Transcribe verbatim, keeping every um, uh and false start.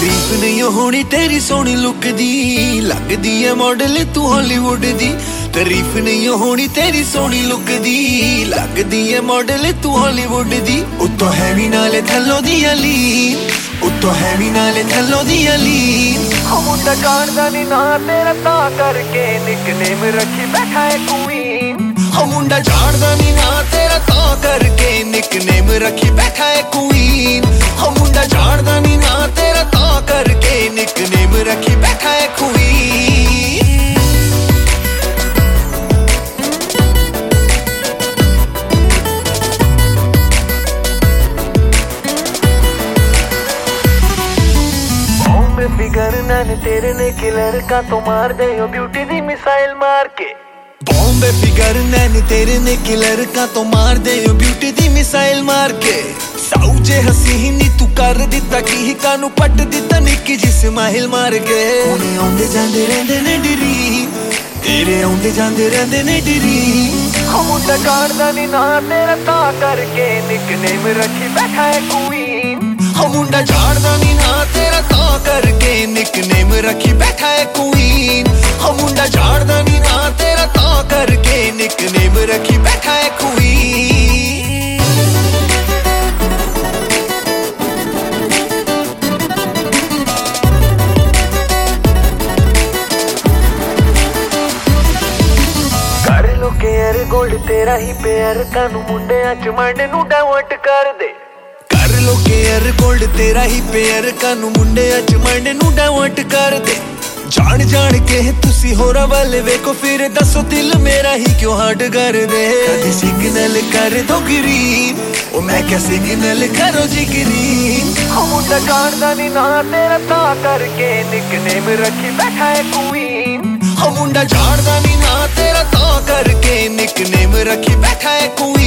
तारीफ नहीं होनी तेरी सोनी लुक दी, लगदी है मॉडल तू हॉलीवुड दी। तारीफ नहीं होनी तेरी सोनी लुक दी, लगदी है मॉडल तू हॉलीवुड दी। उत्तो है भी नाले थल्लो दी लीन, उत्तो है भी नाले थल्लो दी लीन। मुंडा कांडदा नी ना तेरा ता करके निकनेम रखी बैठा है क्वीन। मुंडा झाड़दा नी ना तेरा ता करके निकनेम रखी बैठा है क्वीन। मुंडा झाड़दा नी ना तेरा ता करके निकनेम रखी बैठा है क्वीन। फिगर नैन तेरे ने किलर का तो मार दे यो ब्यूटी दी मिसाइल मार के। बॉम्बे फिगर नैन तेरे ने किलर का तो मार दे यो ब्यूटी दी मिसाइल मार के। साऊ जे हसीनी तू कर दिता की कानू पट दिता निक्की जी स्माइल मार के। उन्हें आउंदे जांदे रहंदे ने डिरी, तेरे आउंदे जांदे रहंदे ने डिरी। मुंडा कांडदा नी ना तेरा ता करके निकनेम रखी बैठा है क्वीन। मुंडा झाड़दा नी ना तेरा ता करके निकनेम रखी बैठा है क्वीन। मुंडा झाड़दा नी ना तेरा ता करके निकनेम रखी बैठा है क्वीन। कर लो केयर गोल्ड तेरा ही पेयर कानू मुंडे अच मंड नू डाइवर्ट कर दे। कर लो केयर गोल्ड तेरा ही पेयर कानू मुंडे अच मंड नू डाइवर्ट कर दे। जान जान के तुसी होरा वाले वेखो फिर दसो दिल मेरा ही क्यों हार्ड कर दे। कदी सिग्नल कर दो ग्रीन, ओ मैं क्या सिग्नल करो जी ग्रीन। मुंडा कांडदा नी ना तेरा ता करके निकनेम रखी बैठा है क्वीन। मुंडा झाड़दा नी ना तेरा ता करके निकनेम रखी बैठा है क्वीन।